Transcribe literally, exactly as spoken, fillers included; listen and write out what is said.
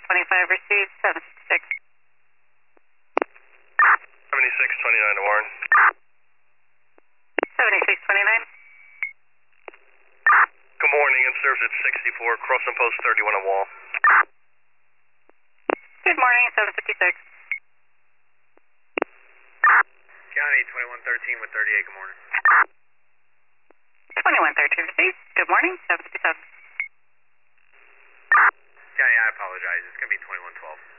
twenty-five received, seven six. seventy-six twenty-nine to Warren. seventy-six twenty-nine. Good morning, in service at sixty-four, crossing post thirty-one at Wall. Good morning, seven fifty-six. County twenty-one thirteen with thirty-eight, good morning. twenty-one thirteen received, good morning, seven fifty-seven. County, I apologize, it's going to be twenty-one twelve.